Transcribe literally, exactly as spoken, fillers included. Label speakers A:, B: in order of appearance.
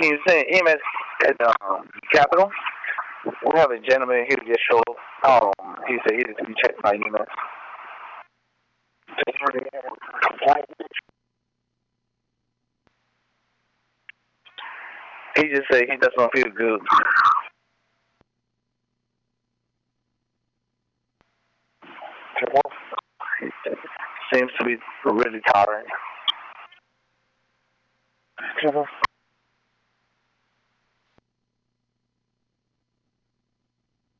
A: Can you send him at, at the um, Capitol? We have a gentleman here to just show up. Um, he said he didn't be checked by email. He just said he doesn't feel good. Seems to be really tired.